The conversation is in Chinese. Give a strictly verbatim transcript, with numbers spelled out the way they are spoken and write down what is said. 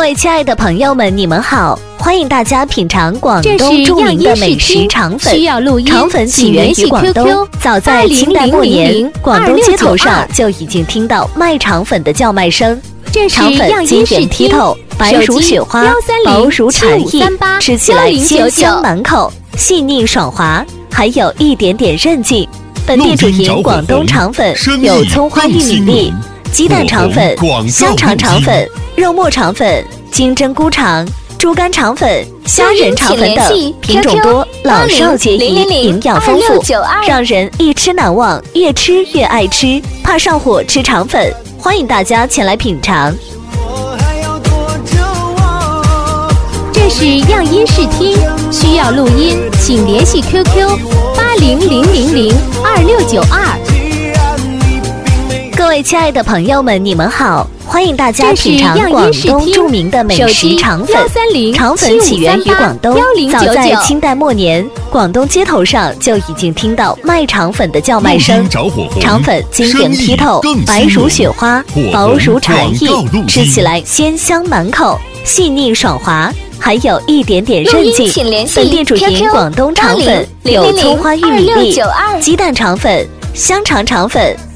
位亲爱的朋友们，你们好！欢迎大家品尝广东著名的美食肠粉。肠粉起源于广东，早在清代末年，广东街头上就已经听到卖肠粉的叫卖声。肠粉晶圆剔透，白如雪花，薄如蝉翼，吃起来鲜香满口，细腻爽滑，还有一点点韧劲。本地主营广东肠粉有葱花玉米粒、鸡蛋肠粉、香肠肠粉、肉末肠粉、金针菇肠、猪肝肠粉、虾仁肠粉等，品种多，老少皆宜，营养丰富，让人一吃难忘，越吃越爱吃。怕上火吃肠粉，欢迎大家前来品尝。 这是样音视听，需要录音，请联系 Q Q 八零零零零二六九二。 各位亲爱的朋友们，你们好！欢迎大家品尝广东著名的美食肠粉。肠粉起源于广东，早在清代末年，广东街头上就已经听到卖肠粉的叫卖声。肠粉晶莹剔透，白如雪花，薄如蝉翼，吃起来鲜香满口，细腻爽滑，还有一点点韧劲。本地主营广东肠粉有葱花玉米粒、鸡蛋肠粉、香肠肠粉、